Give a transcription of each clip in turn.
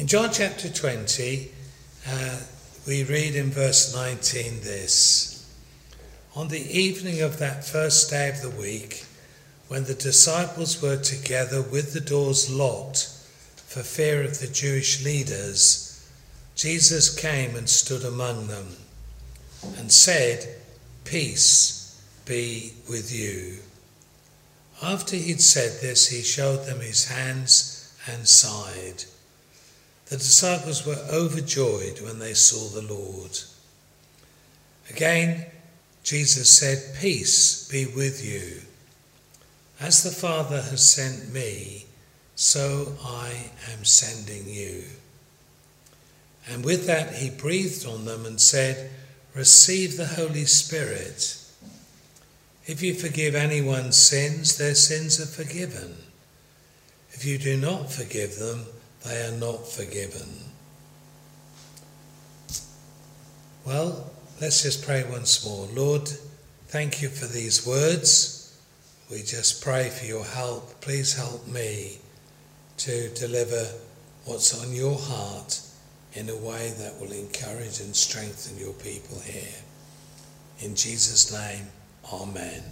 In John chapter 20, we read in verse 19 this: "On the evening of that first day of the week, when the disciples were together with the doors locked for fear of the Jewish leaders, Jesus came and stood among them and said, 'Peace be with you.' After he'd said this, he showed them his hands and side. The disciples were overjoyed when they saw the Lord. Again, Jesus said, 'Peace be with you. As the Father has sent me, so I am sending you.' And with that he breathed on them and said, 'Receive the Holy Spirit. If you forgive anyone's sins, their sins are forgiven. If you do not forgive them, they are not forgiven.'" Well, let's just pray once more. Lord, thank you for these words. We just pray for your help. Please help me to deliver what's on your heart in a way that will encourage and strengthen your people here. In Jesus' name, amen.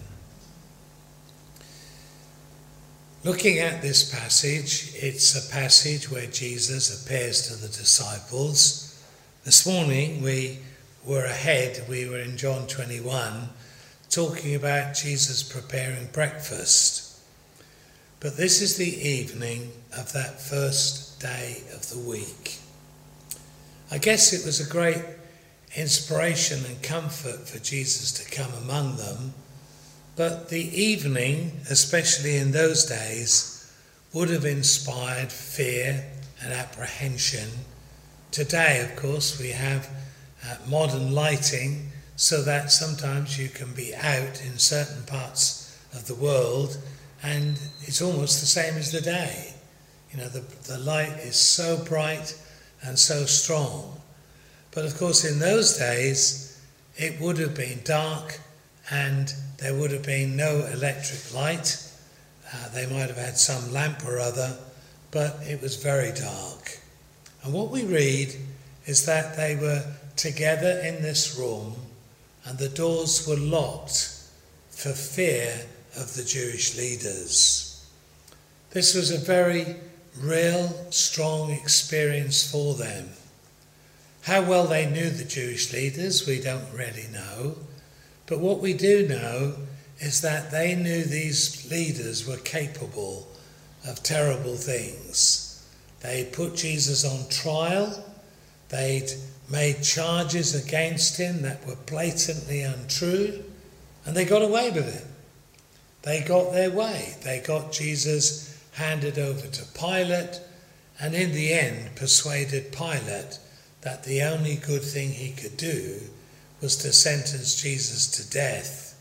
Looking at this passage, it's a passage where Jesus appears to the disciples. This morning we were in John 21, talking about Jesus preparing breakfast. But this is the evening of that first day of the week. I guess it was a great inspiration and comfort for Jesus to come among them. But the evening, especially in those days, would have inspired fear and apprehension. Today, of course, we have modern lighting so that sometimes you can be out in certain parts of the world and it's almost the same as the day. You know, the light is so bright and so strong. But of course, in those days, it would have been dark and there would have been no electric light. They might have had some lamp or other, but it was very dark. And what we read is that they were together in this room and the doors were locked for fear of the Jewish leaders. This was a very real, strong experience for them. How well they knew the Jewish leaders, we don't really know. But what we do know is that they knew these leaders were capable of terrible things. They put Jesus on trial. They'd made charges against him that were blatantly untrue, and they got away with it. They got their way. They got Jesus handed over to Pilate, and in the end persuaded Pilate that the only good thing he could do was to sentence Jesus to death.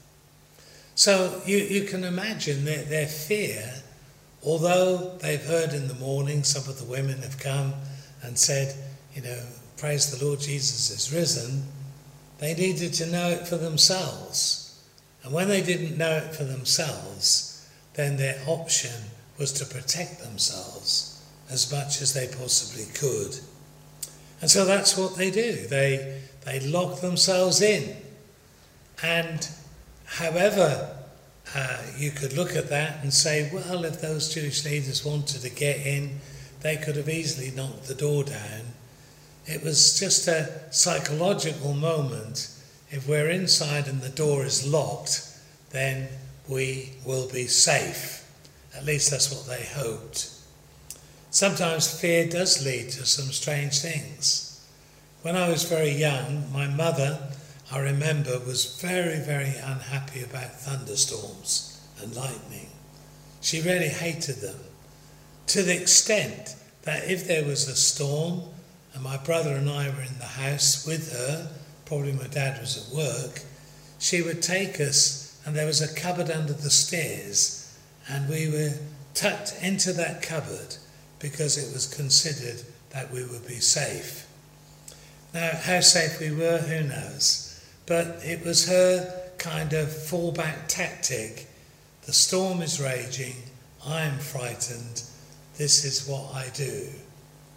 So you can imagine their fear, although they've heard in the morning, some of the women have come and said, praise the Lord, Jesus is risen. They needed to know it for themselves. And when they didn't know it for themselves, then their option was to protect themselves as much as they possibly could. And so that's what they do. They lock themselves in. And however, you could look at that and say, well, if those Jewish leaders wanted to get in, they could have easily knocked the door down. It was just a psychological moment. If we're inside and the door is locked, then we will be safe. At least that's what they hoped. Sometimes fear does lead to some strange things. When I was very young, my mother, I remember, was very, very unhappy about thunderstorms and lightning. She really hated them, to the extent that if there was a storm and my brother and I were in the house with her, probably my dad was at work, she would take us, and there was a cupboard under the stairs, and we were tucked into that cupboard because it was considered that we would be safe. Now, how safe we were, who knows? But it was her kind of fallback tactic. The storm is raging, I am frightened, this is what I do.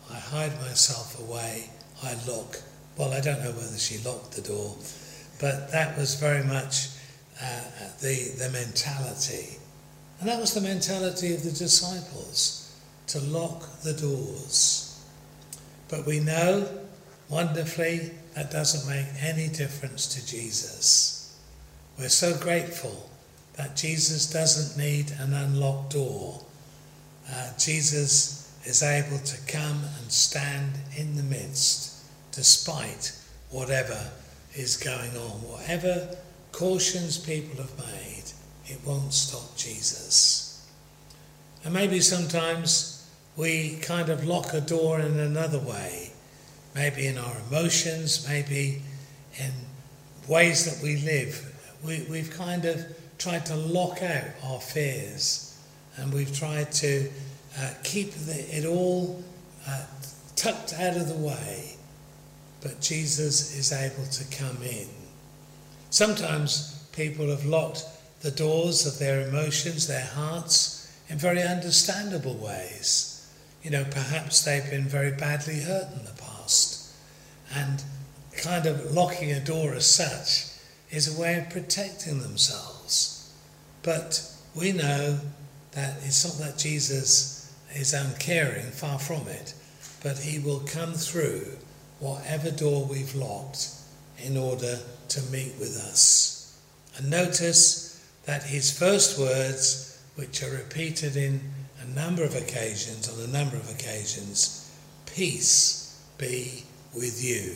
I hide myself away, I look. Well, I don't know whether she locked the door, but that was very much the mentality. And that was the mentality of the disciples, to lock the doors. But we know, wonderfully, that doesn't make any difference to Jesus. We're so grateful that Jesus doesn't need an unlocked door. Jesus is able to come and stand in the midst, despite whatever is going on. Whatever cautions people have made, it won't stop Jesus. And maybe sometimes we kind of lock a door in another way, maybe in our emotions, maybe in ways that we live. We've kind of tried to lock out our fears, and we've tried to keep it all tucked out of the way, but Jesus is able to come in. Sometimes people have locked the doors of their emotions, their hearts, in very understandable ways. Perhaps they've been very badly hurt in the past, and kind of locking a door as such is a way of protecting themselves. But we know that it's not that Jesus is uncaring, far from it, but he will come through whatever door we've locked in order to meet with us. And notice that his first words, which are repeated on a number of occasions, peace be with you.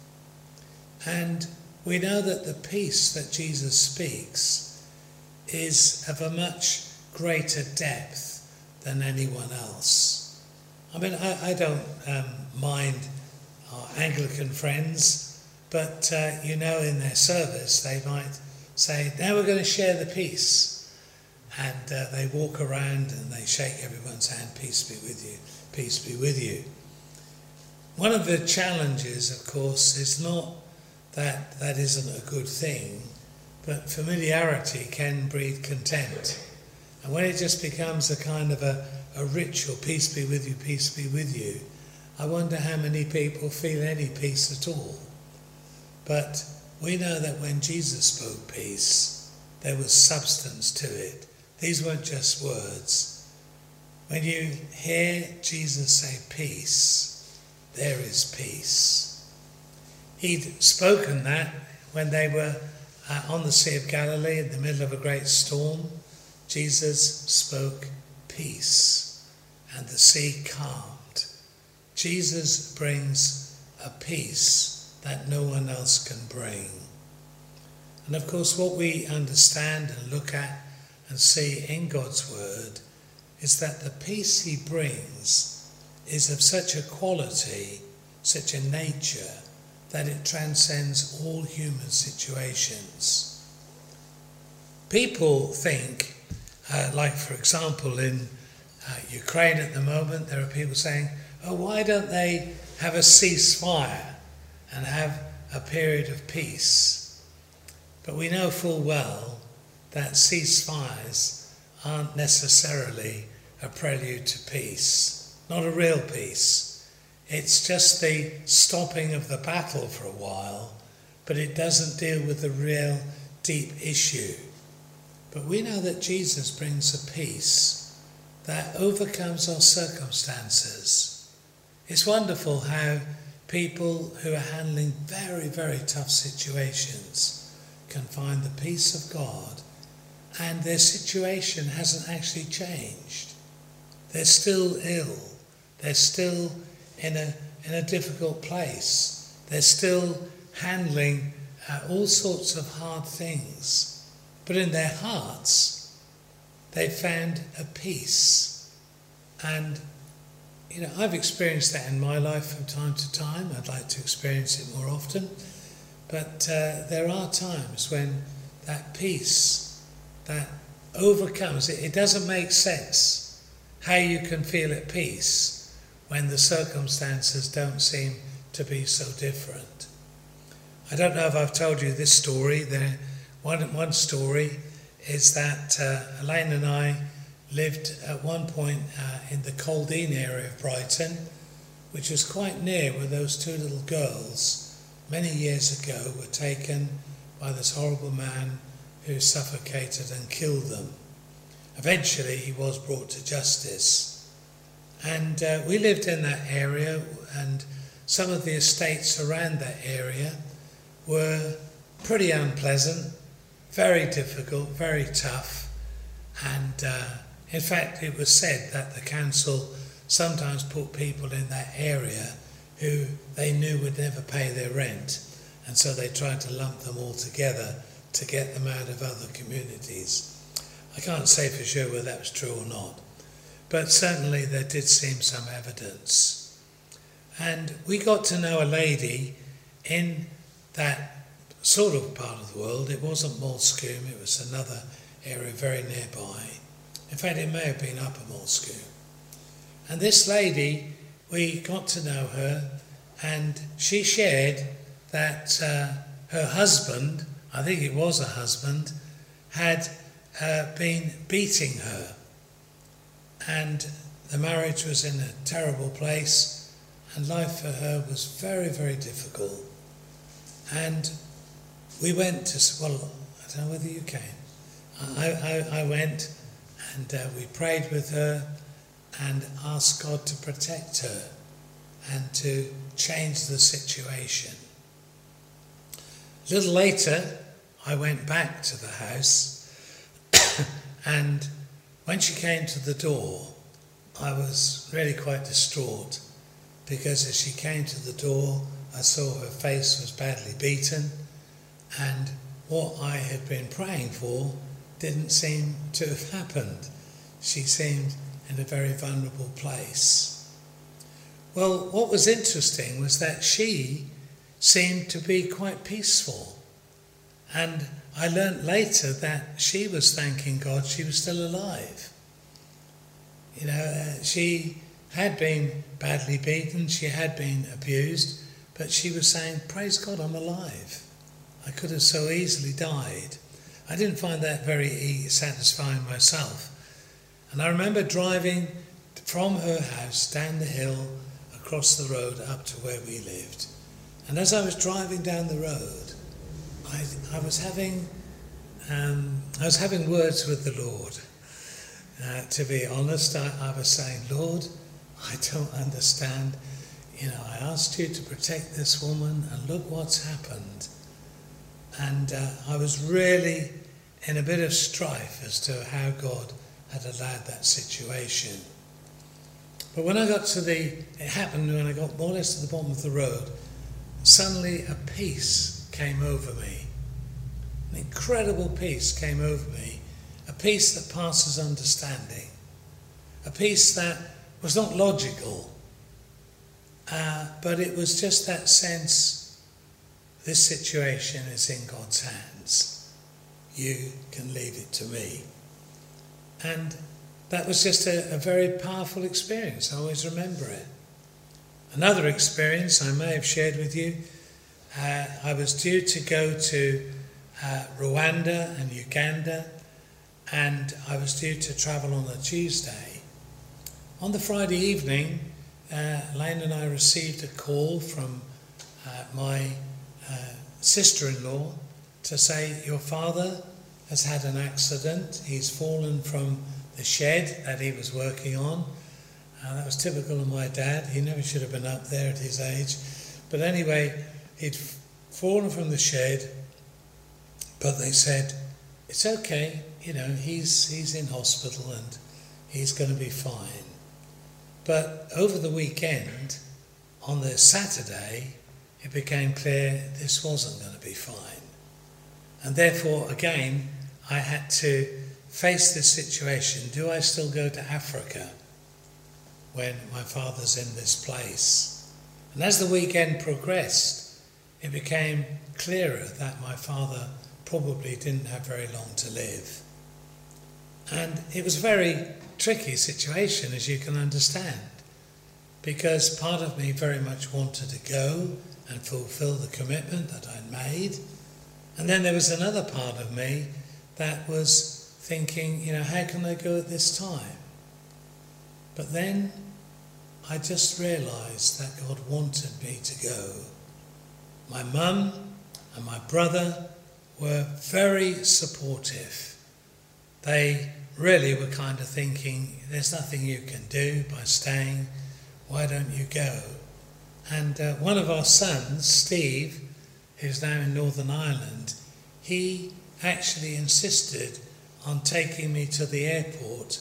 And we know that the peace that Jesus speaks is of a much greater depth than anyone else. I mean, I don't mind our Anglican friends, but in their service they might say, now we're going to share the peace. And they walk around and they shake everyone's hand, peace be with you, peace be with you. One of the challenges, of course, is not that that isn't a good thing, but familiarity can breed contempt. And when it just becomes a kind of a ritual, peace be with you, peace be with you, I wonder how many people feel any peace at all. But we know that when Jesus spoke peace, there was substance to it. These weren't just words. When you hear Jesus say peace, there is peace. He'd spoken that when they were on the Sea of Galilee in the middle of a great storm. Jesus spoke peace and the sea calmed. Jesus brings a peace that no one else can bring. And of course what we understand and look at and see in God's word is that the peace he brings is of such a quality, such a nature, that it transcends all human situations. People think, like for example in Ukraine at the moment, there are people saying, oh, why don't they have a ceasefire and have a period of peace? But we know full well that ceasefires aren't necessarily a prelude to peace, not a real peace. It's just the stopping of the battle for a while, but it doesn't deal with the real deep issue. But we know that Jesus brings a peace that overcomes our circumstances. It's wonderful how people who are handling very, very tough situations can find the peace of God, and their situation hasn't actually changed. They're still ill. They're still in a difficult place. They're still handling all sorts of hard things. But in their hearts, they found a peace. And, I've experienced that in my life from time to time. I'd like to experience it more often. But there are times when that peace, that overcomes it. It doesn't make sense how you can feel at peace when the circumstances don't seem to be so different. I don't know if I've told you this story. One story is that Elaine and I lived at one point in the Kildare area of Brighton. which was quite near where those two little girls many years ago were taken by this horrible man who suffocated and killed them. Eventually he was brought to justice. And we lived in that area, and some of the estates around that area were pretty unpleasant, very difficult, very tough. And in fact, it was said that the council sometimes put people in that area who they knew would never pay their rent, and so they tried to lump them all together to get them out of other communities. I can't say for sure whether that was true or not, but certainly there did seem some evidence. And we got to know a lady in that sort of part of the world. It wasn't Moulsecoomb, it was another area very nearby. In fact, it may have been Upper Moulsecoomb. And this lady, we got to know her, and she shared that her husband, I think it was a husband, had been beating her. And the marriage was in a terrible place, and life for her was very, very difficult. And we went to, well, I don't know whether you came. I went, and we prayed with her and asked God to protect her and to change the situation. A little later, I went back to the house, and when she came to the door, I was really quite distraught, because as she came to the door, I saw her face was badly beaten, and what I had been praying for didn't seem to have happened. She seemed in a very vulnerable place. Well, what was interesting was that she seemed to be quite peaceful. And I learnt later that she was thanking God she was still alive. You know, she had been badly beaten, she had been abused, but she was saying, praise God, I'm alive. I could have so easily died. I didn't find that very satisfying myself. And I remember driving from her house down the hill, across the road up to where we lived. And as I was driving down the road, I was having words with the Lord. To be honest, I was saying, Lord, I don't understand. You know, I asked you to protect this woman, and look what's happened. And I was really in a bit of strife as to how God had allowed that situation. But when I got to it happened when I got more or less to the bottom of the road, suddenly a peace came over me. An incredible peace came over me. A peace that passes understanding. A peace that was not logical, but it was just that sense, this situation is in God's hands. You can leave it to me. And that was just a very powerful experience. I always remember it. Another experience I may have shared with you, I was due to go to Rwanda and Uganda, and I was due to travel on a Tuesday. On the Friday evening, Lane and I received a call from my sister-in-law to say, your father has had an accident. He's fallen from the shed that he was working on. That was typical of my dad. He never should have been up there at his age. But anyway, he'd fallen from the shed, but they said, it's okay, you know, he's in hospital and he's going to be fine. But over the weekend, on the Saturday, it became clear this wasn't going to be fine. And therefore, again, I had to face this situation. Do I still go to Africa when my father's in this place? And as the weekend progressed, it became clearer that my father probably didn't have very long to live. And it was a very tricky situation, as you can understand, because part of me very much wanted to go and fulfill the commitment that I'd made. And then there was another part of me that was thinking, you know, how can I go at this time? But then I just realised that God wanted me to go. My mum and my brother were very supportive. They really were kind of thinking, there's nothing you can do by staying, why don't you go? And one of our sons, Steve, who's now in Northern Ireland, he actually insisted on taking me to the airport.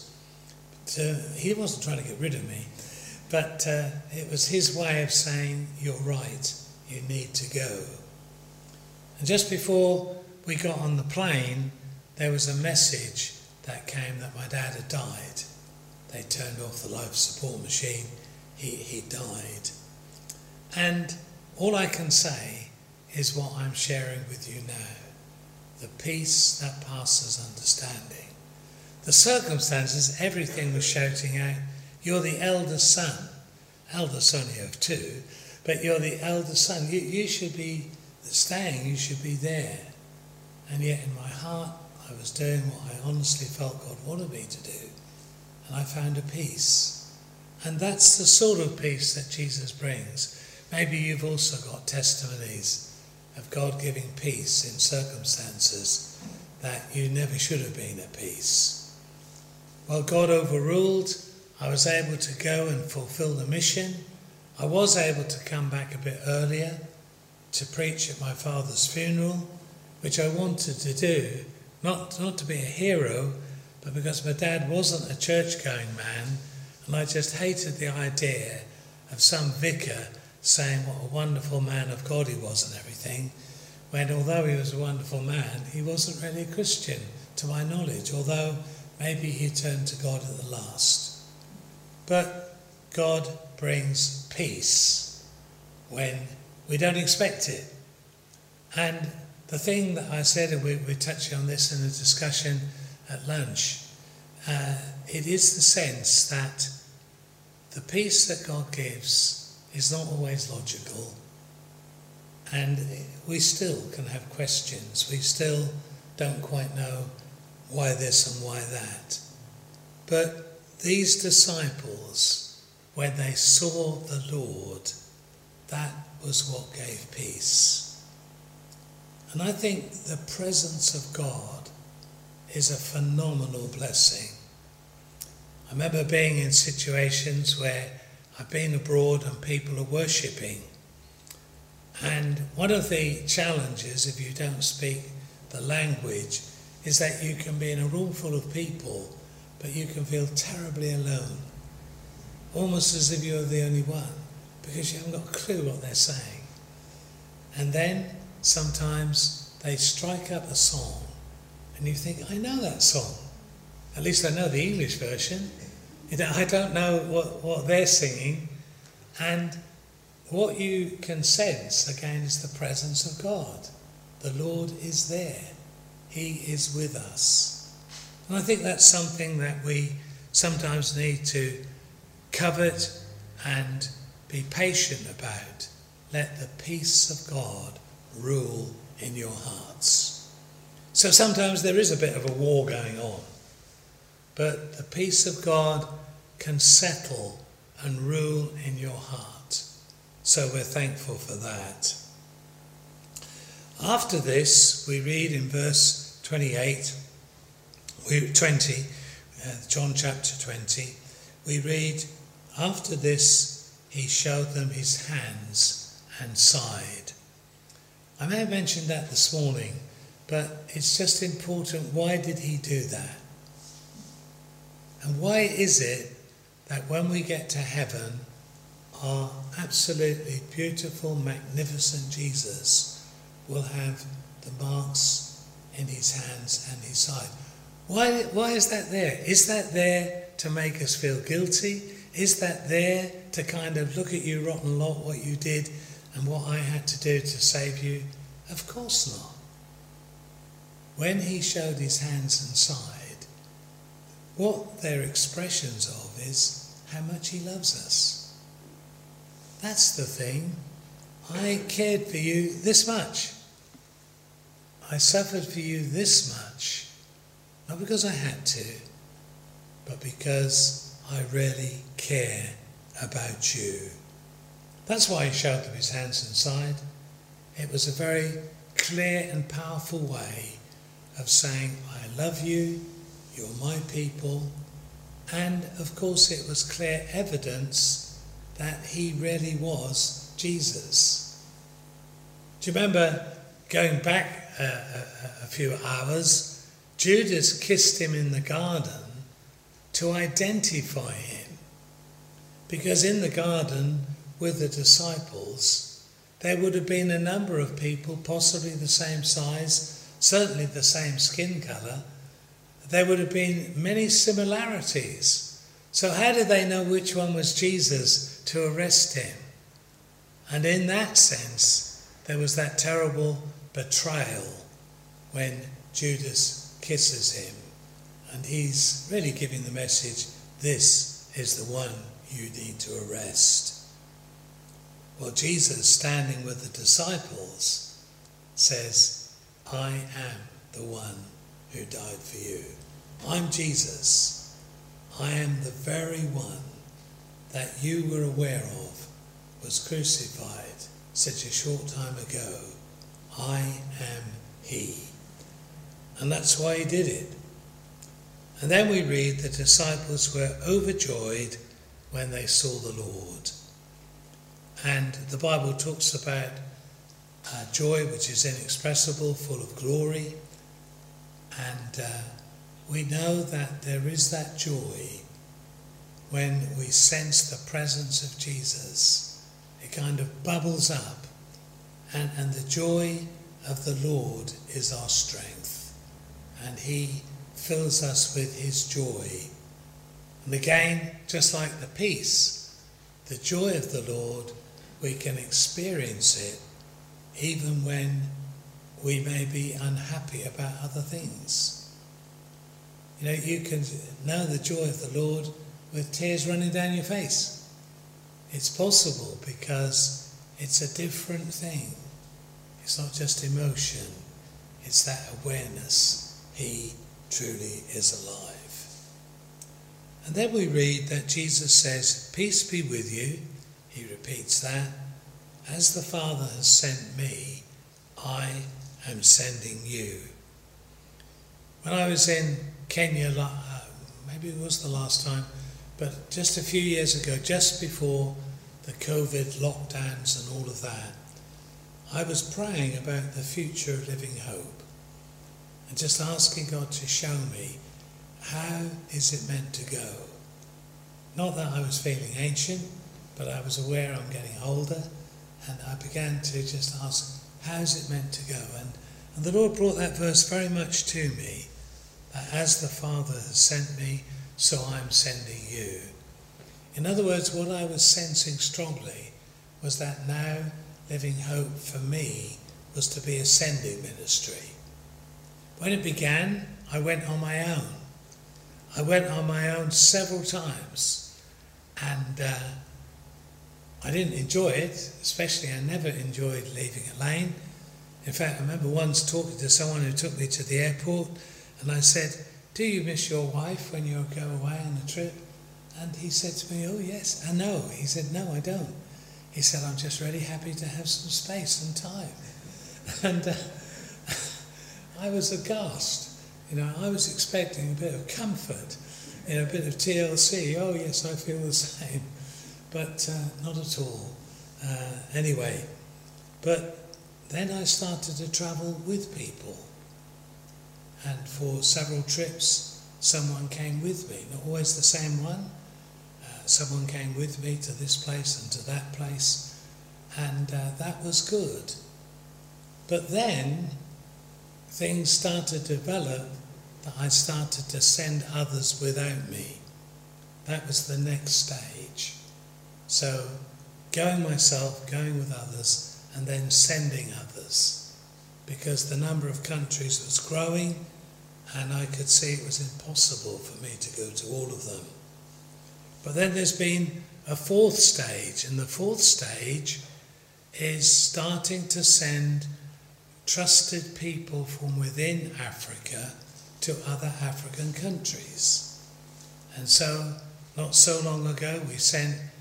He wasn't trying to get rid of me, but it was his way of saying, you're right, you need to go. And just before we got on the plane, there was a message that came that my dad had died. They turned off the life support machine, he died. And all I can say is what I'm sharing with you now. The peace that passes understanding. The circumstances, everything was shouting out, you're the eldest son. Eldest only of two, but you're the eldest son. You should be staying, you should be there. And yet in my heart, I was doing what I honestly felt God wanted me to do. And I found a peace. And that's the sort of peace that Jesus brings. Maybe you've also got testimonies of God giving peace in circumstances that you never should have been at peace. Well, God overruled. I was able to go and fulfill the mission. I was able to come back a bit earlier to preach at my father's funeral, which I wanted to do, not to be a hero, but because my dad wasn't a church-going man, and I just hated the idea of some vicar saying what a wonderful man of God he was and everything, when although he was a wonderful man, he wasn't really a Christian, to my knowledge, although maybe he turned to God at the last. But God brings peace when we don't expect it. And the thing that I said, and we're touching on this in a discussion at lunch, it is the sense that the peace that God gives is not always logical, and we still can have questions. We still don't quite know why this and why that. But these disciples, when they saw the Lord, that was what gave peace. And I think the presence of God is a phenomenal blessing. I remember being in situations where I've been abroad and people are worshipping. And one of the challenges, if you don't speak the language, is that you can be in a room full of people, but you can feel terribly alone. Almost as if you're the only one, because you haven't got a clue what they're saying. And then sometimes they strike up a song, and you think, I know that song. At least I know the English version. I don't know what they're singing. And what you can sense, again, is the presence of God. The Lord is there. He is with us. And I think that's something that we sometimes need to covet and be patient about. Let the peace of God rule in your hearts. So sometimes there is a bit of a war going on, but the peace of God can settle and rule in your heart. So we're thankful for that. After this, we read in verse 20, John chapter 20, we read, after this he showed them his hands and side. I may have mentioned that this morning, but it's just important. Why did he do that? And why is it that when we get to heaven, our absolutely beautiful, magnificent Jesus will have the marks in his hands and his side? Why is that there? Is that there to make us feel guilty? Is that there to kind of look at you, rotten lot, what you did and what I had to do to save you? Of course not. When he showed his hands and side, what they're expressions of is how much he loves us. That's the thing. I cared for you this much. I suffered for you this much. Not because I had to, but because I really care about you. That's why he showed them his hands and side. It was a very clear and powerful way of saying, I love you, you're my people. And of course it was clear evidence that he really was Jesus. Do you remember going back a few hours, Judas kissed him in the garden to identify him. Because in the garden with the disciples, there would have been a number of people, possibly the same size, certainly the same skin colour. There would have been many similarities. So how did they know which one was Jesus to arrest him? And in that sense, there was that terrible betrayal when Judas kisses him. And he's really giving the message, this is the one you need to arrest. Well, Jesus, standing with the disciples, says, I am the one who died for you. I'm Jesus. I am the very one that you were aware of was crucified such a short time ago. I am he. And that's why he did it. And then we read the disciples were overjoyed when they saw the Lord. And the Bible talks about joy which is inexpressible, full of glory. And we know that there is that joy when we sense the presence of Jesus. It kind of bubbles up. And the joy of the Lord is our strength. And he fills us with his joy. And again, just like the peace, the joy of the Lord, we can experience it even when we may be unhappy about other things. You know, you can know the joy of the Lord with tears running down your face. It's possible because it's a different thing. It's not just emotion, it's that awareness. He truly is alive. And then we read that Jesus says, peace be with you. He repeats that. As the Father has sent me, I am sending you. When I was in Kenya, maybe it was the last time, but just a few years ago, just before the COVID lockdowns and all of that, I was praying about the future of Living Hope and just asking God to show me, how is it meant to go? Not that I was feeling ancient, but I was aware I'm getting older, and I began to just ask, how is it meant to go? And the Lord brought that verse very much to me, that as the Father has sent me, so I'm sending you. In other words, what I was sensing strongly was that now Living Hope for me was to be a sending ministry. When it began, I went on my own. I went on my own several times, and I didn't enjoy it, especially I never enjoyed leaving Elaine. In fact, I remember once talking to someone who took me to the airport, and I said, do you miss your wife when you go away on a trip? And he said to me, oh yes, I know. He said, no, I don't. He said, I'm just really happy to have some space and time. And I was aghast. You know, I was expecting a bit of comfort, you know, a bit of TLC. Oh yes, I feel the same. But not at all. Anyway, but then I started to travel with people. And for several trips, someone came with me. Not always the same one. Someone came with me to this place and to that place. And that was good. But then things started to develop that I started to send others without me. That was the next stage. So going myself, going with others, and then sending others. Because the number of countries was growing, and I could see it was impossible for me to go to all of them. But then there's been a fourth stage, and the fourth stage is starting to send trusted people from within Africa to other African countries. And so, not so long ago, we sent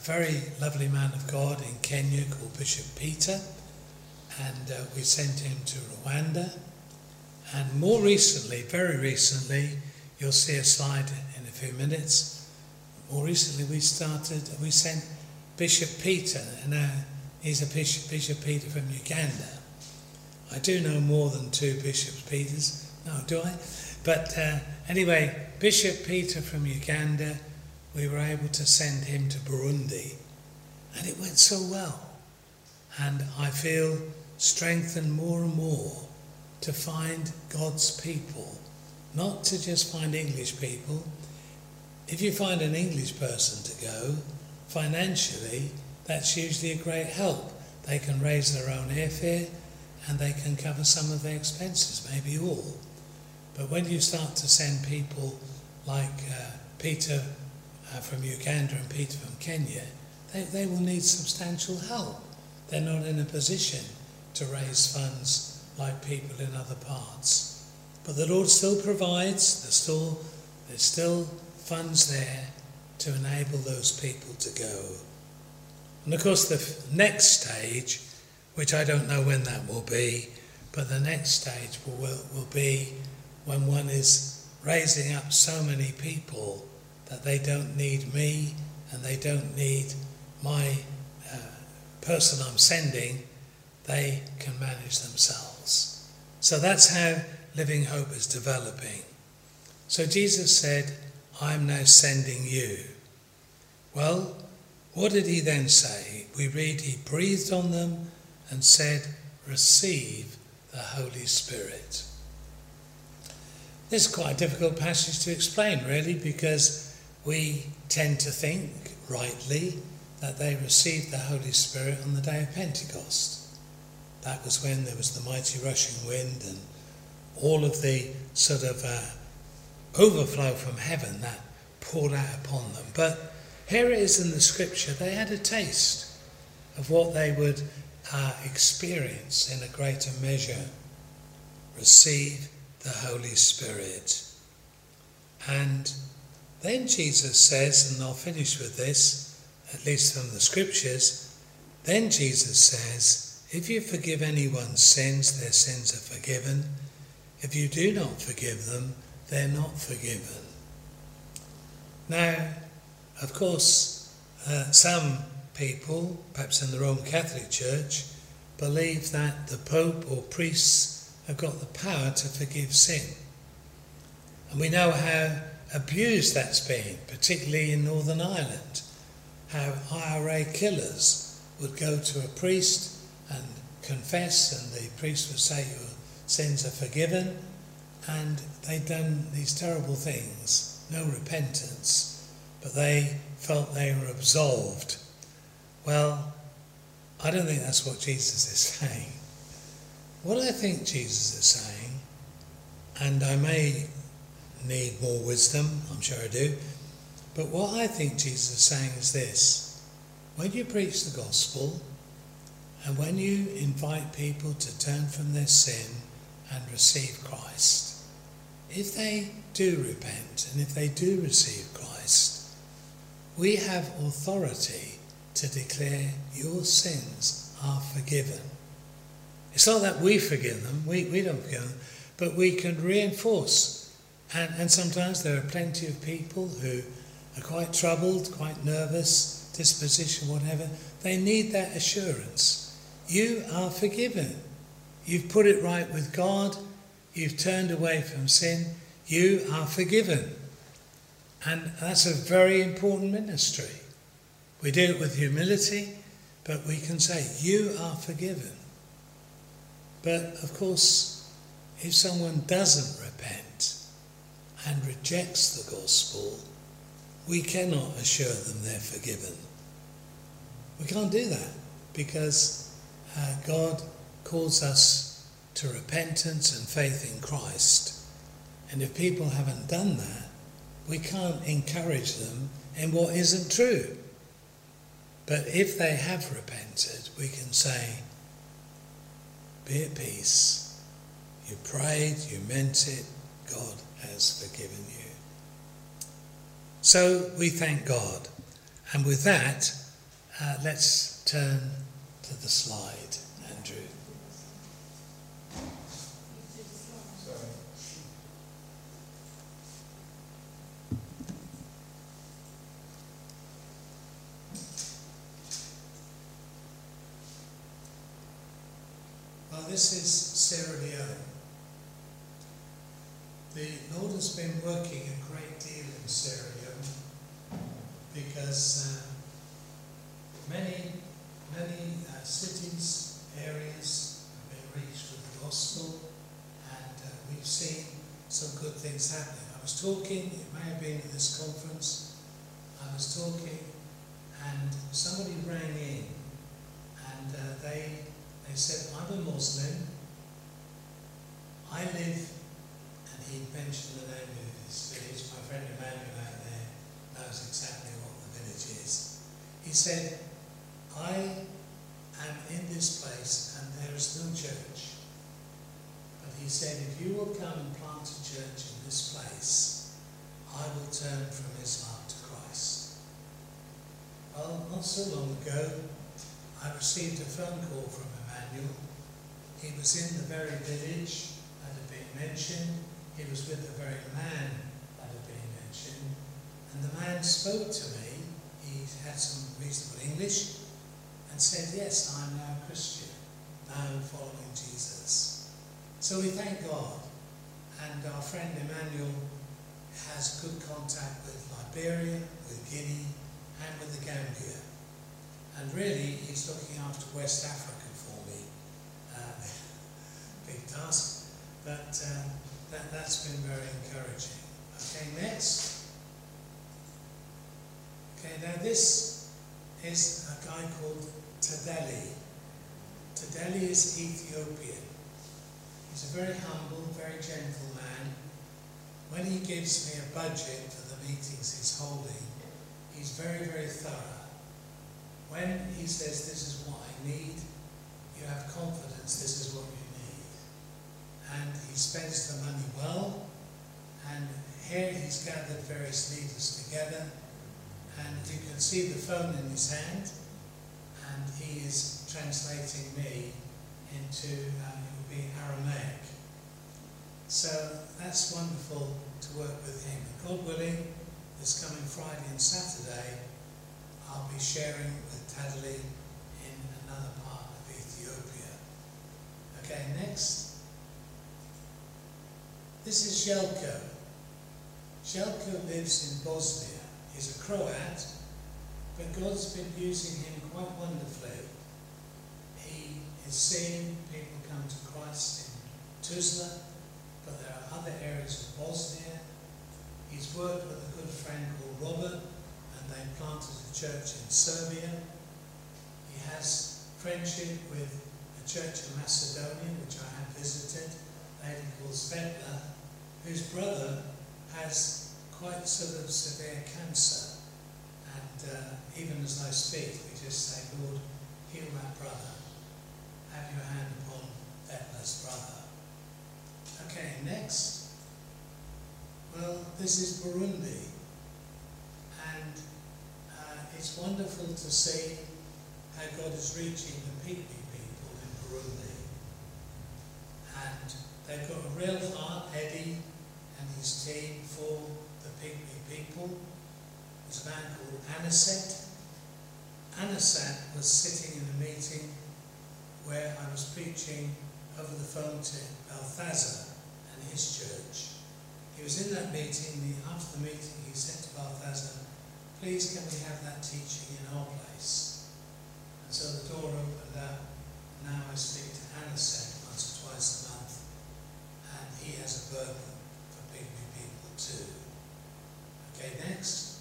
a very lovely man of God in Kenya called Bishop Peter, and we sent him to Rwanda. And more recently, very recently, you'll see a slide in a few minutes. More recently, we sent Bishop Peter, and he's a Bishop Peter from Uganda. I do know more than 2 Bishop Peters. No, do I? But anyway, Bishop Peter from Uganda, we were able to send him to Burundi, and it went so well. And I feel strengthened more and more to find God's people, not to just find English people. If you find an English person to go, financially, that's usually a great help. They can raise their own airfare and they can cover some of their expenses, maybe all. But when you start to send people like Peter from Uganda and Peter from Kenya, they will need substantial help. They're not in a position to raise funds like people in other parts. But the Lord still provides, there's still funds there to enable those people to go. And of course the next stage, which I don't know when that will be, but the next stage will be when one is raising up so many people that they don't need me and they don't need my person I'm sending, they can manage themselves. So that's how Living Hope is developing. So Jesus said, I'm now sending you. Well, what did he then say? We read, he breathed on them and said, receive the Holy Spirit. This is quite a difficult passage to explain, really, because we tend to think, rightly, that they received the Holy Spirit on the day of Pentecost. That was when there was the mighty rushing wind and all of the sort of overflow from heaven that poured out upon them. But here it is in the scripture, they had a taste of what they would experience in a greater measure. Receive the Holy Spirit. And then Jesus says, and I'll finish with this, at least from the scriptures, then Jesus says, if you forgive anyone's sins, their sins are forgiven. If you do not forgive them, they're not forgiven. Now, of course, some people, perhaps in the Roman Catholic Church, believe that the Pope or priests have got the power to forgive sin. And we know how abused that's been, particularly in Northern Ireland, how IRA killers would go to a priest and confess, and the priest would say your sins are forgiven, and they'd done these terrible things, no repentance, but they felt they were absolved. Well, I don't think that's what Jesus is saying. What I think Jesus is saying, and I may need more wisdom, I'm sure I do, but what I think Jesus is saying is this: when you preach the gospel and when you invite people to turn from their sin and receive Christ, if they do repent and if they do receive Christ, we have authority to declare your sins are forgiven. It's not that we forgive them, we don't forgive them, but we can reinforce. And sometimes there are plenty of people who are quite troubled, quite nervous, disposition, whatever. They need that assurance. You are forgiven. You've put it right with God. You've turned away from sin. You are forgiven. And that's a very important ministry. We do it with humility, but we can say, you are forgiven. But of course, if someone doesn't repent and rejects the gospel, we cannot assure them they're forgiven. We can't do that because God calls us to repentance and faith in Christ. And if people haven't done that, we can't encourage them in what isn't true. But if they have repented, we can say, be at peace. You prayed, you meant it, God has forgiven you. So we thank God. And with that, Let's turn to the slide, Andrew. Well, this is Sierra Leone. The Lord has been working a great deal in Sierra Leone because many cities, areas have been reached with the gospel, and we've seen some good things happening. I was talking, it may have been at this conference, I was talking and somebody rang in and they said, I'm a Muslim, I live, and he mentioned the name of his village. My friend Emmanuel out there knows exactly what the village is. He said, I am in this place and there is no church. But he said, if you will come and plant a church in this place, I will turn from Islam to Christ. Well, not so long ago, I received a phone call from Emmanuel. He was in the very village that had been mentioned. He was with the very man that had been mentioned. And the man spoke to me. He had some reasonable English and said, yes, I'm now a Christian, now following Jesus. So we thank God. And our friend Emmanuel has good contact with Liberia, with Guinea, and with the Gambia. And really, he's looking after West Africa for me. Big task, but that's been very encouraging. Okay, next. Okay, now this is a guy called Tadeli. Tadeli is Ethiopian. He's a very humble, very gentle man. When he gives me a budget for the meetings he's holding, he's very, very thorough. When he says, this is what I need, you have confidence this is what you need. And he spends the money well, and here he's gathered various leaders together, and you can see the phone in his hand, and he is translating me into, it would be Aramaic. So that's wonderful to work with him. And God willing, this coming Friday and Saturday, I'll be sharing with Tadley in another part of Ethiopia. Okay, next. This is Jelko. Jelko lives in Bosnia. He's a Croat, but God's been using him quite wonderfully. He is seeing people come to Christ in Tuzla, but there are other areas of Bosnia. He's worked with a good friend called Robert, and they planted a church in Serbia. He has friendship with a church in Macedonia, which I have visited, a lady called Svetla, whose brother has quite sort of severe cancer. And even as I speak, we just say, Lord, heal that brother. Have your hand upon Svetla's brother. Okay, next. Well, this is Burundi. And it's wonderful to see how God is reaching the Pygmy people in Burundi. And they've got a real heart, Eddie and his team, for the Pygmy people. There's a man called Aniset. Aniset was sitting in a meeting where I was preaching over the phone to Balthazar and his church. He was in that meeting, after the meeting he said to Balthazar, please can we have that teaching in our place? And so the door opened up, and now I speak to Aniset once or twice a month, and he has a burden for Pygmy people too. Okay, next.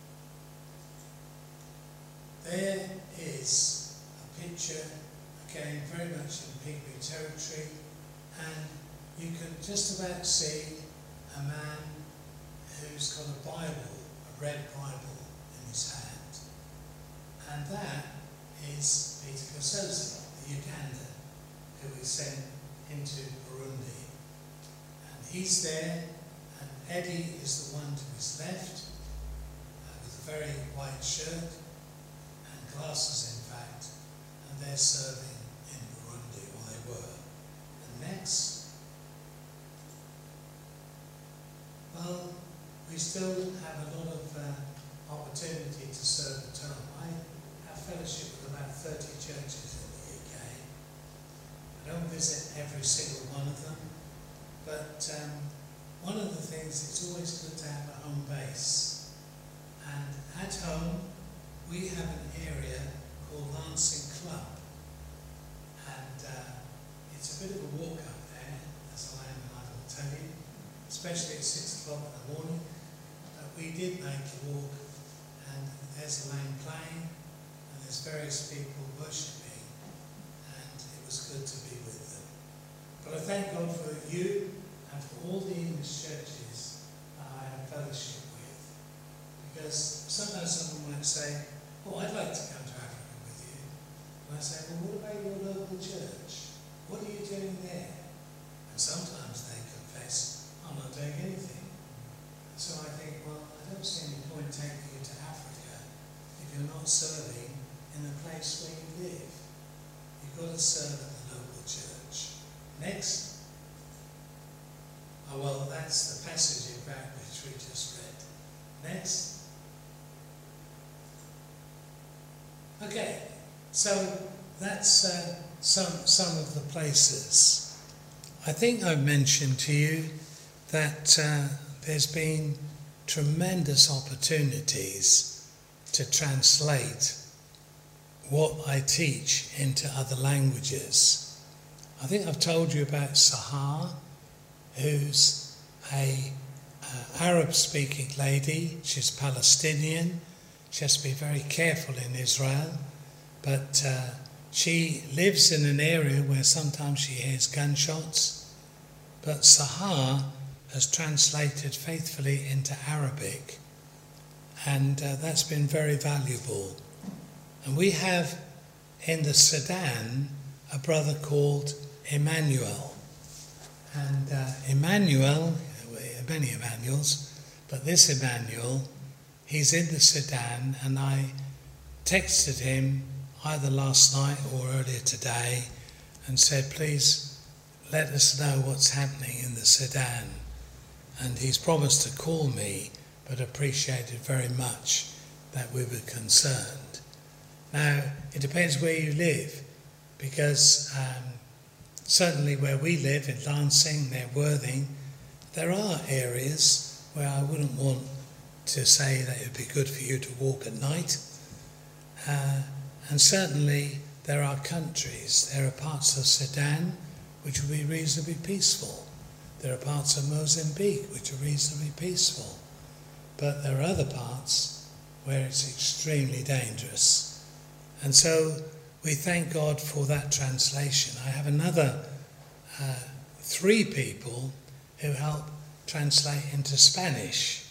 There is a picture, again very much in Pygmy territory, and you can just about see a man who's got a Bible, a red Bible in his hand. And that is Peter Kosoza, the Ugandan, who we sent into Burundi. And he's there, and Eddie is the one to his left, with a very white shirt, and classes in fact, and they're serving in Burundi, or they were. And next, well, we still have a lot of opportunity to serve at home. I have fellowship with about 30 churches in the UK. I don't visit every single one of them, but one of the things, it's always good to have a home base. And at home, we have an area called Lancing Club. And it's a bit of a walk up there, as I will tell you, especially at 6 o'clock in the morning. But we did make a walk, and there's Elaine playing, and there's various people worshipping, and it was good to be with them. But I thank God for you and for all the English churches that I have fellowship with. Because sometimes someone might say, oh, I'd like to come to Africa with you. And I say, well, what about your local church? What are you doing there? And sometimes they confess, I'm not doing anything. So I think, well, I don't see any point taking you to Africa if you're not serving in the place where you live. You've got to serve at the local church. Next. Oh, well, that's the passage in fact which we just read. Next. Okay, so that's some of the places. I think I've mentioned to you that there's been tremendous opportunities to translate what I teach into other languages. I think I've told you about Sahar, who's a Arab-speaking lady. She's Palestinian. She has to be very careful in Israel, but she lives in an area where sometimes she hears gunshots. But Sahar has translated faithfully into Arabic, and that's been very valuable. And we have in the Sudan a brother called Emmanuel. And Emmanuel, many Emmanuels, but this Emmanuel, he's in the Sudan, and I texted him either last night or earlier today and said, please let us know what's happening in the Sudan. And he's promised to call me, but appreciated very much that we were concerned. Now, it depends where you live, because certainly where we live in Lancing, near Worthing, there are areas where I wouldn't want to say that it would be good for you to walk at night. And certainly there are countries, there are parts of Sudan which will be reasonably peaceful. There are parts of Mozambique which are reasonably peaceful. But there are other parts where it's extremely dangerous. And so we thank God for that translation. I have another 3 people who help translate into Spanish.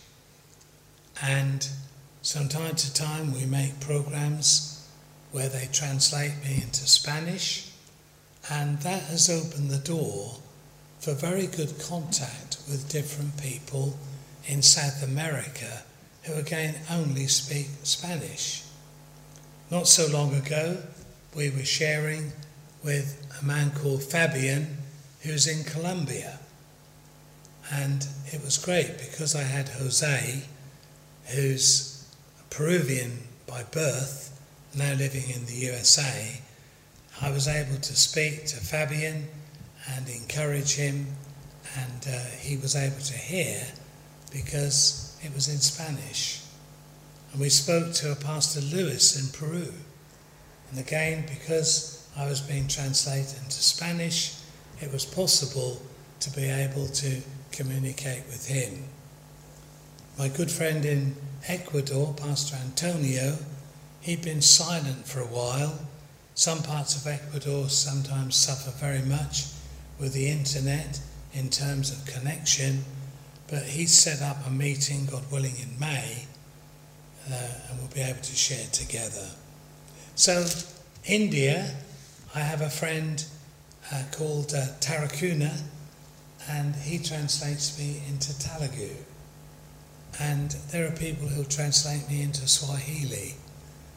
And from time to time we make programs where they translate me into Spanish, and that has opened the door for very good contact with different people in South America who again only speak Spanish. Not so long ago we were sharing with a man called Fabian who's in Colombia, and it was great because I had Jose, who's Peruvian by birth, now living in the USA. I was able to speak to Fabian and encourage him, and he was able to hear because it was in Spanish. And we spoke to a Pastor Lewis in Peru, and again, because I was being translated into Spanish, it was possible to be able to communicate with him. My good friend in Ecuador, Pastor Antonio, he'd been silent for a while. Some parts of Ecuador sometimes suffer very much with the internet in terms of connection, but he's set up a meeting, God willing, in May, and we'll be able to share together. So, India, I have a friend called Tarakuna, and he translates me into Telugu. And there are people who translate me into Swahili.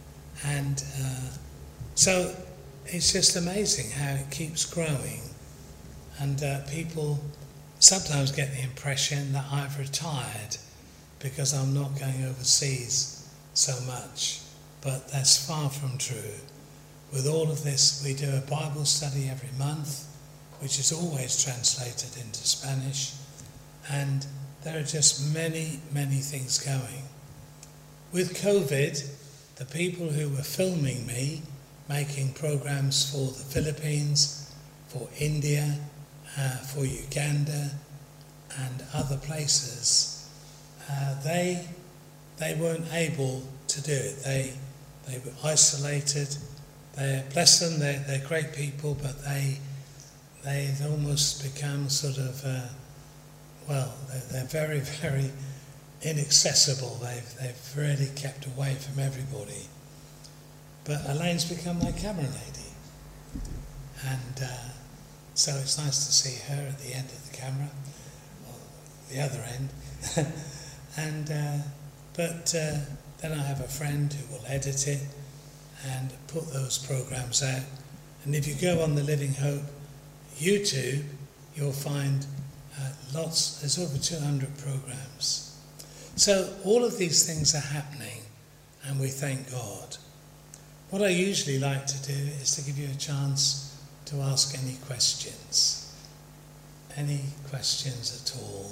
And so it's just amazing how it keeps growing. And people sometimes get the impression that I've retired because I'm not going overseas so much. But that's far from true. With all of this, we do a Bible study every month, which is always translated into Spanish. And there are just many, many things going. With COVID, the people who were filming me, making programs for the Philippines, for India, for Uganda, and other places, they weren't able to do it. They were isolated. Bless them, they're great people, but they've almost become sort of, they're very, very inaccessible. They've really kept away from everybody. But Elaine's become my camera lady. And so it's nice to see her at the end of the camera, or the other end. And but then I have a friend who will edit it and put those programs out. And if you go on the Living Hope YouTube, you'll find there's over 200 programs. So all of these things are happening, and we thank God. What I usually like to do is to give you a chance to ask any questions. Any questions at all?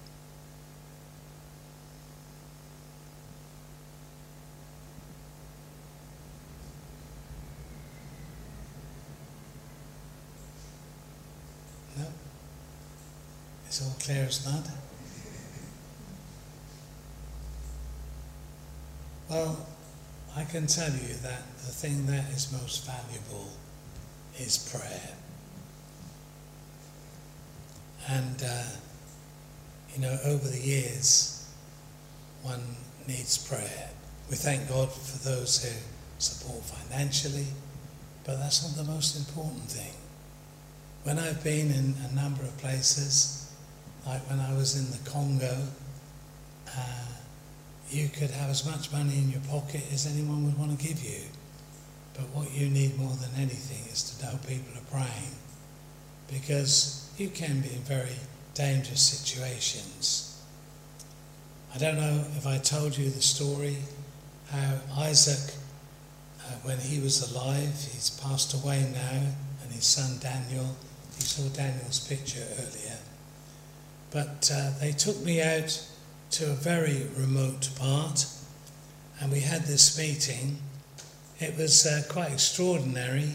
No? It's all clear as mud? Well, I can tell you that the thing that is most valuable is prayer. And, over the years, one needs prayer. We thank God for those who support financially, but that's not the most important thing. When I've been in a number of places, like when I was in the Congo, you could have as much money in your pocket as anyone would want to give you. But what you need more than anything is to know people are praying, because you can be in very dangerous situations. I don't know if I told you the story how Isaac, when he was alive, he's passed away now, and his son Daniel, you saw Daniel's picture earlier, but they took me out to a very remote part, and we had this meeting. It was quite extraordinary.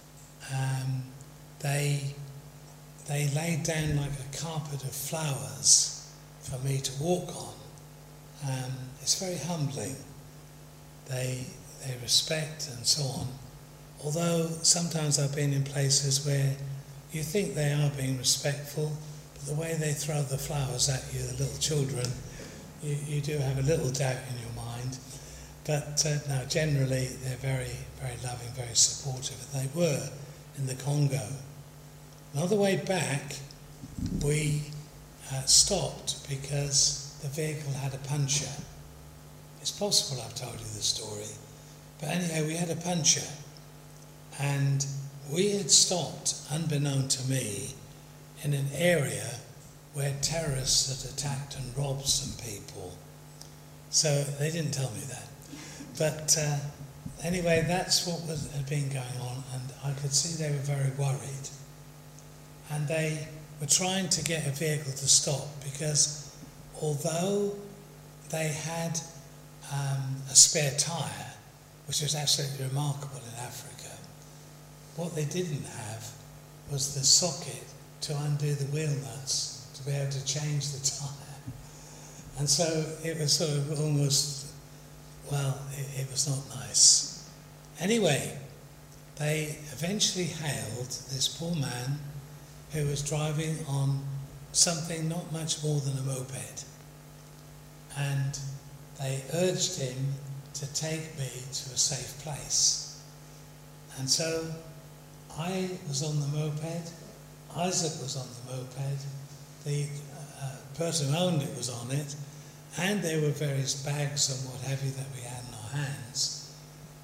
They laid down like a carpet of flowers for me to walk on. It's very humbling. They respect and so on. Although sometimes I've been in places where you think they are being respectful, but the way they throw the flowers at you, the little children, you do have a little doubt in your mind. But no, generally they're very, very loving, very supportive. And they were in the Congo. And on the way back, we stopped because the vehicle had a puncture. It's possible I've told you the story. But anyway, we had a puncture. And we had stopped, unbeknown to me, in an area where terrorists had attacked and robbed some people. So they didn't tell me that. But anyway, that's what had been going on, and I could see they were very worried. And they were trying to get a vehicle to stop, because although they had a spare tyre, which was absolutely remarkable in Africa, what they didn't have was the socket to undo the wheel nuts, to be able to change the tyre. And so it was sort of almost, it was not nice. Anyway, they eventually hailed this poor man who was driving on something not much more than a moped. And they urged him to take me to a safe place. And so I was on the moped, Isaac was on the moped, the person who owned it was on it, and there were various bags and what have you that we had in our hands.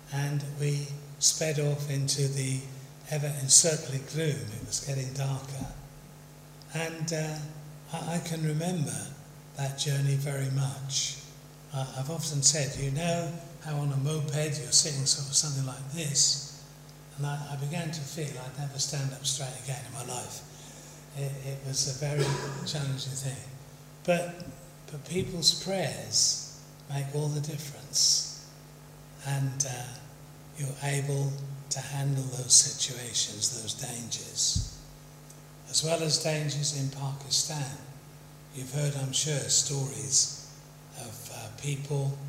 and we sped off into the ever-encircling gloom. It was getting darker. And I can remember that journey very much. I've often said, you know how on a moped you're sitting sort of something like this, and I began to feel I'd never stand up straight again in my life. It was a very challenging thing. But people's prayers make all the difference, and you're able to handle those situations, those dangers, as well as dangers in Pakistan. You've heard, I'm sure, stories of people,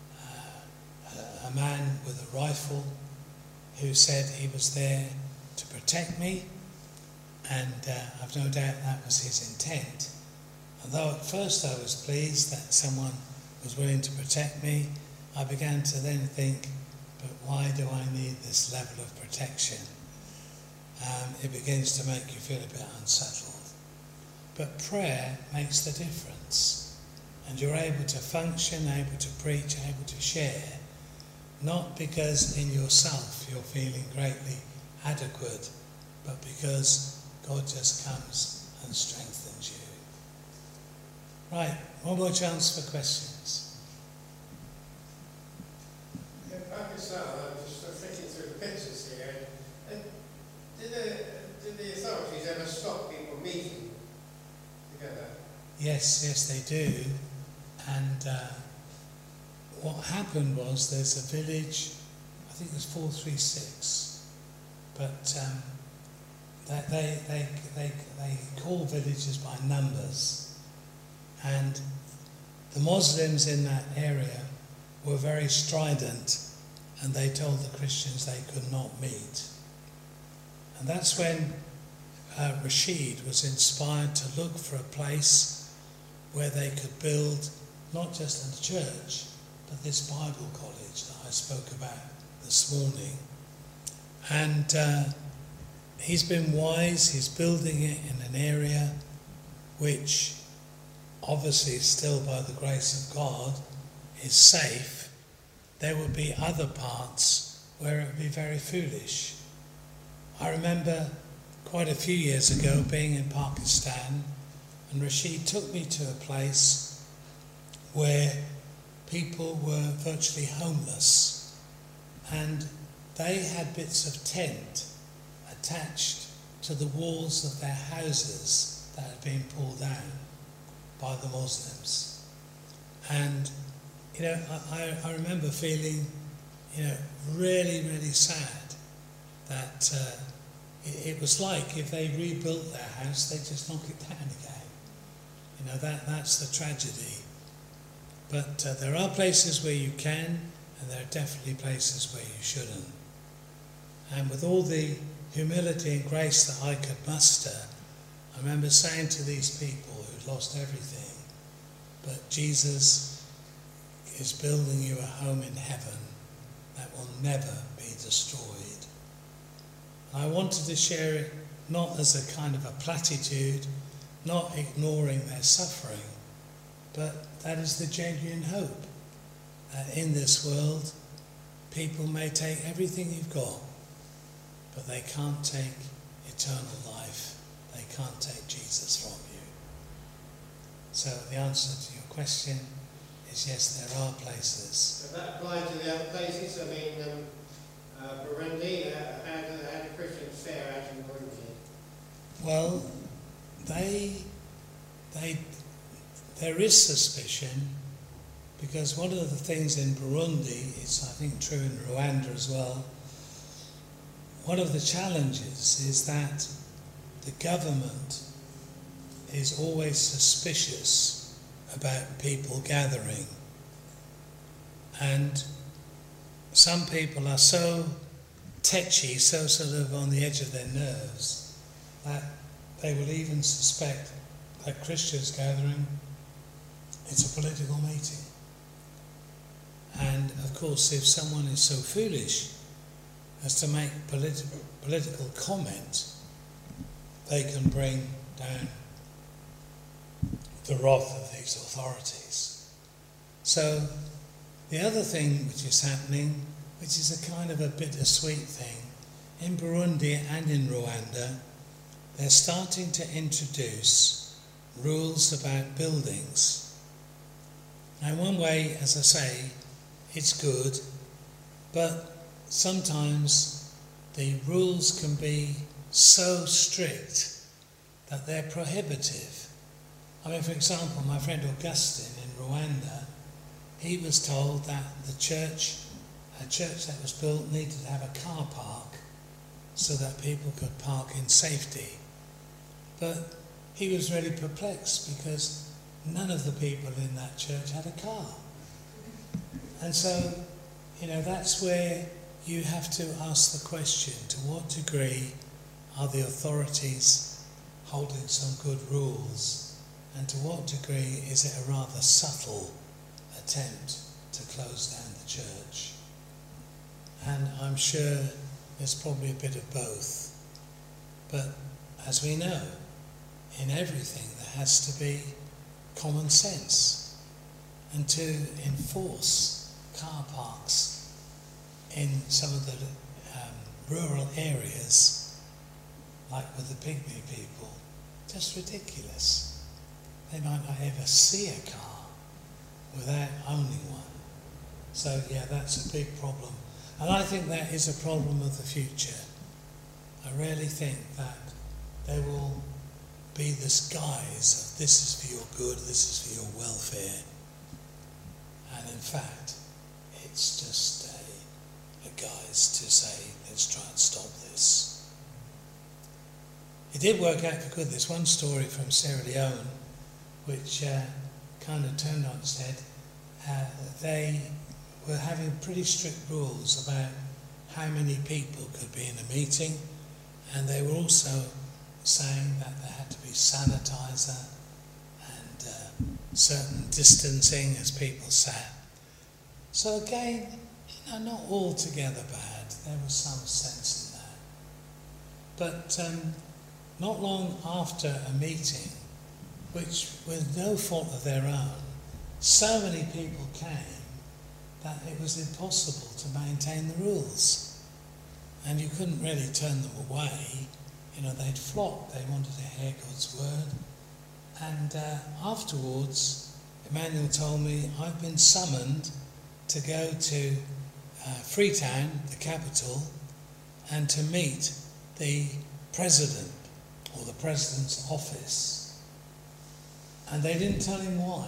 a man with a rifle who said he was there to protect me, and I've no doubt that was his intent. Although at first I was pleased that someone was willing to protect me, I began to then think, but why do I need this level of protection? It begins to make you feel a bit unsettled. But prayer makes the difference, and you're able to function, able to preach, able to share, not because in yourself you're feeling greatly adequate, but because God just comes and strengthens you. Right, one more chance for questions. In Pakistan, I'm just thinking through the pictures here, and did the authorities ever stop people meeting together? Yes, they do. And what happened was there's a village, I think it was 436, but they call villages by numbers, and the Muslims in that area were very strident, and they told the Christians they could not meet. And that's when Rashid was inspired to look for a place where they could build not just a church, but this Bible college that I spoke about this morning. And he's been wise, he's building it in an area which obviously still by the grace of God is safe. There would be other parts where it would be very foolish. I remember quite a few years ago being in Pakistan, and Rashid took me to a place where people were virtually homeless, and they had bits of tent attached to the walls of their houses that had been pulled down by the Muslims. And I remember feeling really, really sad that it was like if they rebuilt their house, they'd just knock it down again. That's the tragedy. But there are places where you can, and there are definitely places where you shouldn't. And with all the humility and grace that I could muster, I remember saying to these people who'd lost everything, but Jesus is building you a home in heaven that will never be destroyed. And I wanted to share it not as a kind of a platitude, not ignoring their suffering, but that is the genuine hope that in this world people may take everything you've got, but they can't take eternal life. They can't take Jesus from you. So the answer to your question is yes, there are places. Does that apply to the other places? I mean, Burundi, how do Christians fare out in Burundi? Well, there is suspicion, because one of the things in Burundi, it's I think true in Rwanda as well, one of the challenges is that the government is always suspicious about people gathering. And some people are so tetchy, so sort of on the edge of their nerves, that they will even suspect that Christians gathering, it's a political meeting. And of course, if someone is so foolish as to make political comment, they can bring down the wrath of these authorities. So the other thing which is happening, which is a kind of a bittersweet thing. In Burundi and in Rwanda, they're starting to introduce rules about buildings. Now, in one way, as I say, it's good, but sometimes the rules can be so strict that they're prohibitive. I mean, for example, my friend Augustine in Rwanda, he was told that a church that was built needed to have a car park so that people could park in safety. But he was really perplexed because none of the people in that church had a car. And so, that's where you have to ask the question, to what degree are the authorities holding some good rules, and to what degree is it a rather subtle attempt to close down the church? And I'm sure there's probably a bit of both. But as we know, in everything there has to be common sense, and to enforce car parks in some of the rural areas, like with the Pygmy people, just ridiculous. They might not ever see a car without owning one. So yeah, that's a big problem. And I think that is a problem of the future. I really think that there will be this guise of this is for your good, this is for your welfare. And in fact, it's just a guise to say, let's try and stop this. It did work out for good. There's one story from Sierra Leone which kind of turned on its head. They were having pretty strict rules about how many people could be in a meeting, and they were also saying that there had to be sanitizer and certain distancing as people sat. So again, not altogether bad. There was some sense in that. But not long after a meeting, which with no fault of their own, so many people came that it was impossible to maintain the rules. And you couldn't really turn them away. They'd flocked, they wanted to hear God's word. And afterwards, Emmanuel told me, I've been summoned to go to Freetown, the capital, and to meet the president, or the president's office. And they didn't tell him why.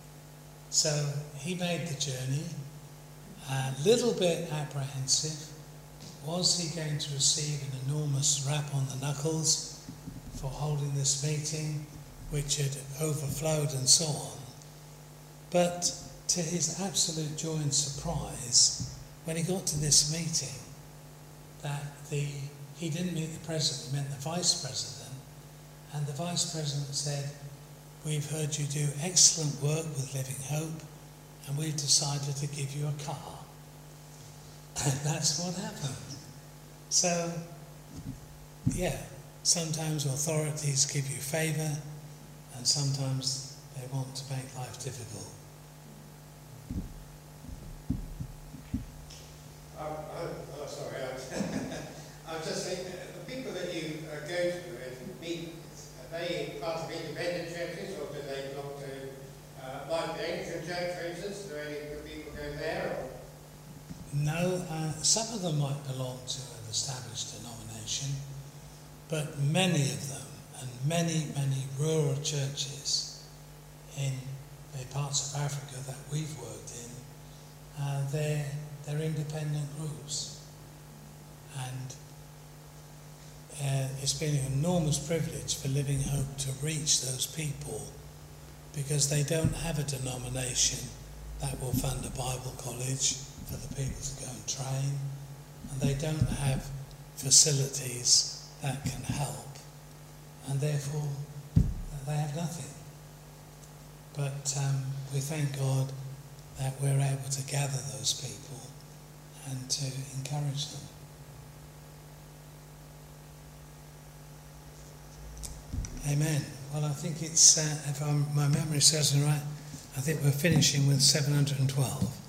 So he made the journey, a little bit apprehensive. Was he going to receive an enormous rap on the knuckles for holding this meeting, which had overflowed and so on? But to his absolute joy and surprise, when he got to this meeting, that he didn't meet the president, he met the vice president, and the vice president said, "We've heard you do excellent work with Living Hope, and we've decided to give you a car." And that's what happened. So, yeah, sometimes authorities give you favour, and sometimes they want to make life difficult. I'm just saying, the people that you go to and meet, are they part of independent churches, or do they belong to, like the Anglican Church, for instance? Do any good people go there? Or? No, some of them might belong to an established denomination, but many of them, and many rural churches in the parts of Africa that we've worked in, they're independent groups. And it's been an enormous privilege for Living Hope to reach those people, because they don't have a denomination that will fund a Bible college for the people to go and train, and they don't have facilities that can help, and therefore they have nothing. But we thank God that we're able to gather those people and to encourage them. Amen. Well, I think it's, if my memory serves me right, I think we're finishing with 712.